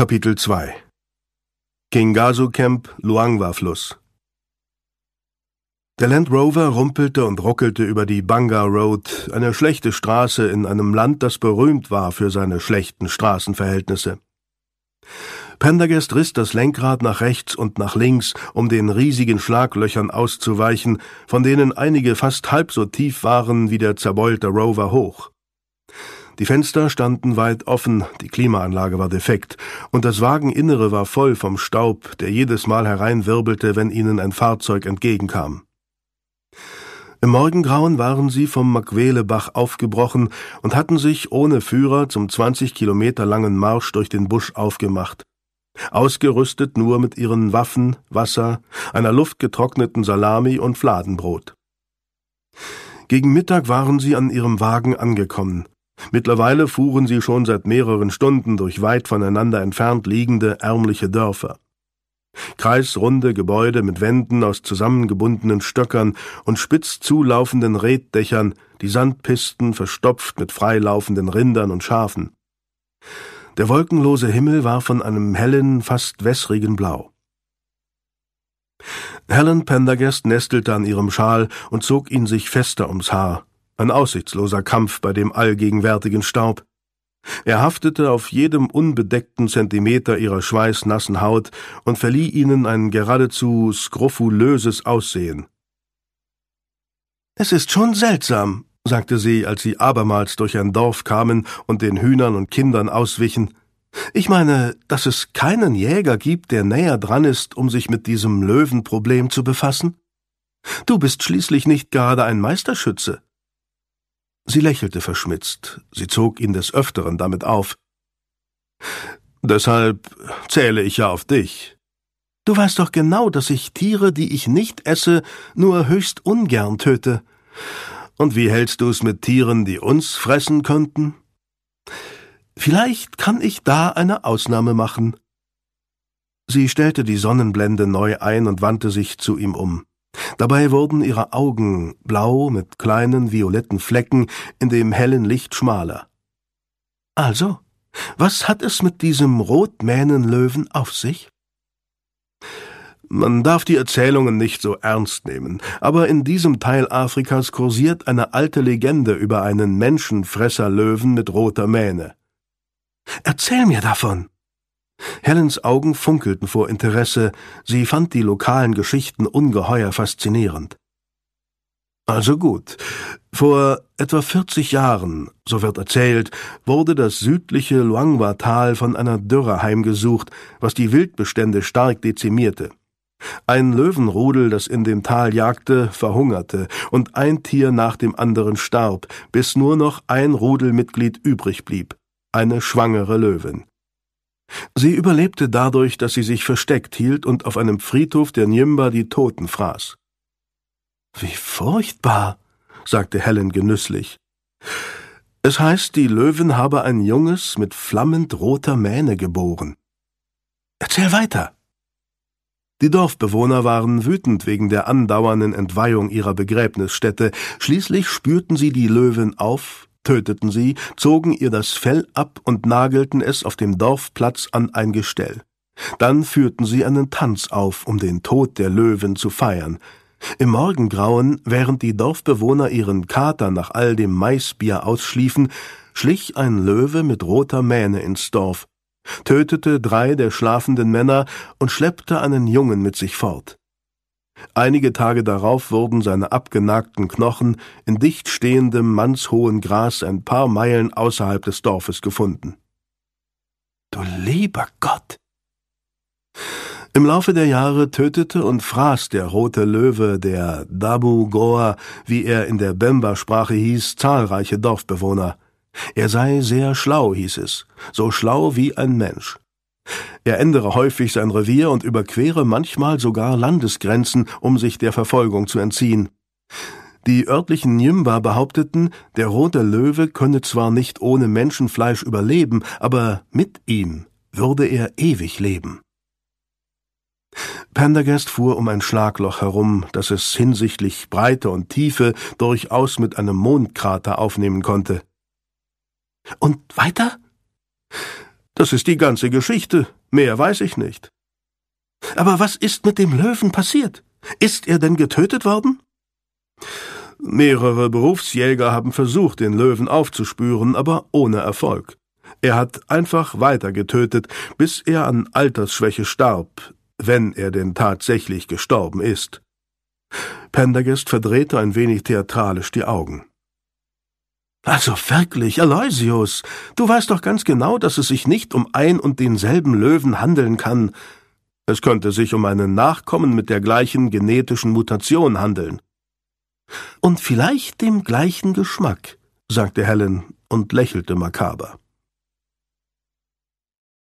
Kapitel 2 Kingasu Camp, Luangwa-Fluss. Der Land Rover rumpelte und ruckelte über die Banga Road, eine schlechte Straße in einem Land, das berühmt war für seine schlechten Straßenverhältnisse. Pendergast riss das Lenkrad nach rechts und nach links, um den riesigen Schlaglöchern auszuweichen, von denen einige fast halb so tief waren wie der zerbeulte Rover hoch. Die Fenster standen weit offen, die Klimaanlage war defekt, und das Wageninnere war voll vom Staub, der jedes Mal hereinwirbelte, wenn ihnen ein Fahrzeug entgegenkam. Im Morgengrauen waren sie vom Makwelebach aufgebrochen und hatten sich ohne Führer zum 20 Kilometer langen Marsch durch den Busch aufgemacht. Ausgerüstet nur mit ihren Waffen, Wasser, einer luftgetrockneten Salami und Fladenbrot. Gegen Mittag waren sie an ihrem Wagen angekommen. Mittlerweile fuhren sie schon seit mehreren Stunden durch weit voneinander entfernt liegende, ärmliche Dörfer. Kreisrunde Gebäude mit Wänden aus zusammengebundenen Stöckern und spitz zulaufenden Reetdächern, die Sandpisten verstopft mit freilaufenden Rindern und Schafen. Der wolkenlose Himmel war von einem hellen, fast wässrigen Blau. Helen Pendergast nestelte an ihrem Schal und zog ihn sich fester ums Haar. Ein aussichtsloser Kampf bei dem allgegenwärtigen Staub. Er haftete auf jedem unbedeckten Zentimeter ihrer schweißnassen Haut und verlieh ihnen ein geradezu skrofulöses Aussehen. »Es ist schon seltsam«, sagte sie, als sie abermals durch ein Dorf kamen und den Hühnern und Kindern auswichen. »Ich meine, dass es keinen Jäger gibt, der näher dran ist, um sich mit diesem Löwenproblem zu befassen? Du bist schließlich nicht gerade ein Meisterschütze.« Sie lächelte verschmitzt, sie zog ihn des Öfteren damit auf. »Deshalb zähle ich ja auf dich.« »Du weißt doch genau, dass ich Tiere, die ich nicht esse, nur höchst ungern töte. Und wie hältst du es mit Tieren, die uns fressen könnten?« »Vielleicht kann ich da eine Ausnahme machen.« Sie stellte die Sonnenblende neu ein und wandte sich zu ihm um. Dabei wurden ihre Augen blau mit kleinen violetten Flecken in dem hellen Licht schmaler. »Also, was hat es mit diesem Rotmähnenlöwen auf sich?« »Man darf die Erzählungen nicht so ernst nehmen, aber in diesem Teil Afrikas kursiert eine alte Legende über einen Menschenfresserlöwen mit roter Mähne.« »Erzähl mir davon!« Helens Augen funkelten vor Interesse, sie fand die lokalen Geschichten ungeheuer faszinierend. »Also gut, vor etwa 40 Jahren, so wird erzählt, wurde das südliche Luangwa-Tal von einer Dürre heimgesucht, was die Wildbestände stark dezimierte. Ein Löwenrudel, das in dem Tal jagte, verhungerte, und ein Tier nach dem anderen starb, bis nur noch ein Rudelmitglied übrig blieb, eine schwangere Löwin. Sie überlebte dadurch, dass sie sich versteckt hielt und auf einem Friedhof der Nyimba die Toten fraß.« »Wie furchtbar«, sagte Helen genüsslich. »Es heißt, die Löwin habe ein Junges mit flammend roter Mähne geboren.« »Erzähl weiter.« Die Dorfbewohner waren wütend wegen der andauernden Entweihung ihrer Begräbnisstätte. Schließlich spürten sie die Löwin auf, töteten sie, zogen ihr das Fell ab und nagelten es auf dem Dorfplatz an ein Gestell. Dann führten sie einen Tanz auf, um den Tod der Löwin zu feiern. Im Morgengrauen, während die Dorfbewohner ihren Kater nach all dem Maisbier ausschliefen, schlich ein Löwe mit roter Mähne ins Dorf, tötete 3 der schlafenden Männer und schleppte einen Jungen mit sich fort. Einige Tage darauf wurden seine abgenagten Knochen in dicht stehendem, mannshohen Gras ein paar Meilen außerhalb des Dorfes gefunden. »Du lieber Gott!« Im Laufe der Jahre tötete und fraß der rote Löwe, der Dabu Goa, wie er in der Bemba-Sprache hieß, zahlreiche Dorfbewohner. Er sei sehr schlau, hieß es, so schlau wie ein Mensch. Er ändere häufig sein Revier und überquere manchmal sogar Landesgrenzen, um sich der Verfolgung zu entziehen. Die örtlichen Nyimba behaupteten, der rote Löwe könne zwar nicht ohne Menschenfleisch überleben, aber mit ihm würde er ewig leben. Pendergast fuhr um ein Schlagloch herum, das es hinsichtlich Breite und Tiefe durchaus mit einem Mondkrater aufnehmen konnte. »Und weiter?« Das ist die ganze Geschichte. Mehr weiß ich nicht. Aber was ist mit dem Löwen passiert? Ist er denn getötet worden? Mehrere Berufsjäger haben versucht, den Löwen aufzuspüren, aber ohne Erfolg. Er hat einfach weiter getötet, bis er an Altersschwäche starb, wenn er denn tatsächlich gestorben ist. Pendergast verdrehte ein wenig theatralisch die Augen. Also wirklich, Aloysius, du weißt doch ganz genau, dass es sich nicht um ein und denselben Löwen handeln kann. Es könnte sich um einen Nachkommen mit der gleichen genetischen Mutation handeln. Und vielleicht dem gleichen Geschmack, sagte Helen und lächelte makaber.